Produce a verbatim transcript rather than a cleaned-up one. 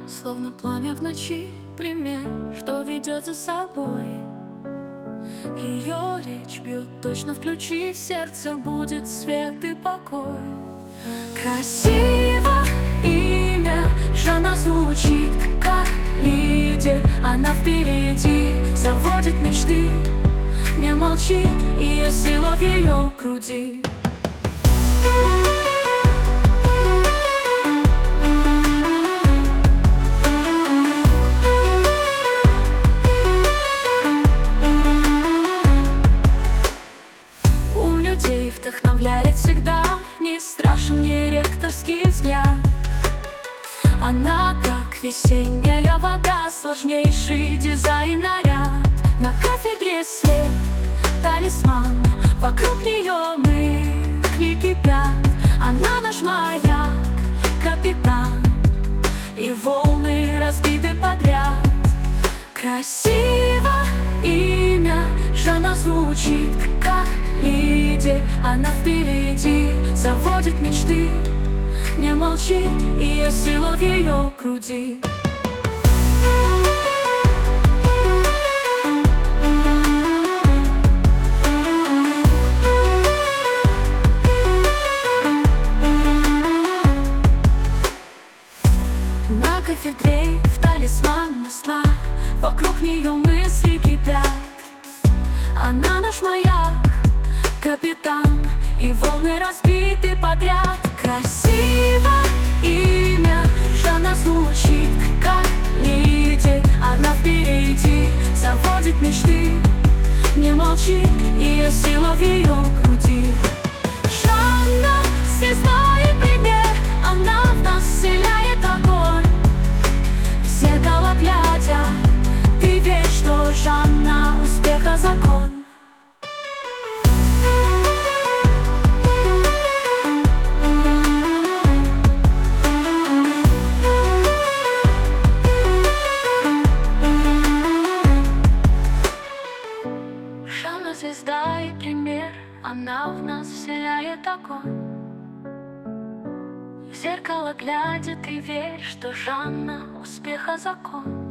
Словно пламя в ночи, пример, что ведет за собой. Ее речь бьет точно в ключи, в сердце будет свет и покой. Красиво имя, Жанна звучит как лидер. Она впереди, заводит мечты. Не молчи, ее сила в ее груди. Вдохновляет всегда, не страшен ей ректорский взгляд. Она как весенняя вода, сложнейший дизайн наряд. На кафедре свет, талисман, вокруг нее мысли кипят. Она наш маяк, капитан, и волны разбиты подряд. Красиво имя, Жанна звучит как лидер. Она впереди, заводит мечты. Не молчи, ее сила в ее груди. На кафедре в талисман масла, вокруг нее мысли кипят. Она наш маяк, капитан, и волны разбиты подряд. Красиво имя, Жанна звучит как лидер. Она впереди, заводит мечты. Не молчи, ее сила в ее груди. Жанна, звезда и пример, она в нас вселяет огонь. В зеркало глядя, ты веришь, что Жанна успеха закон. Жанна звезда и пример, она в нас вселяет огонь. В зеркало глядя, ты веришь, что Жанна успеха закон.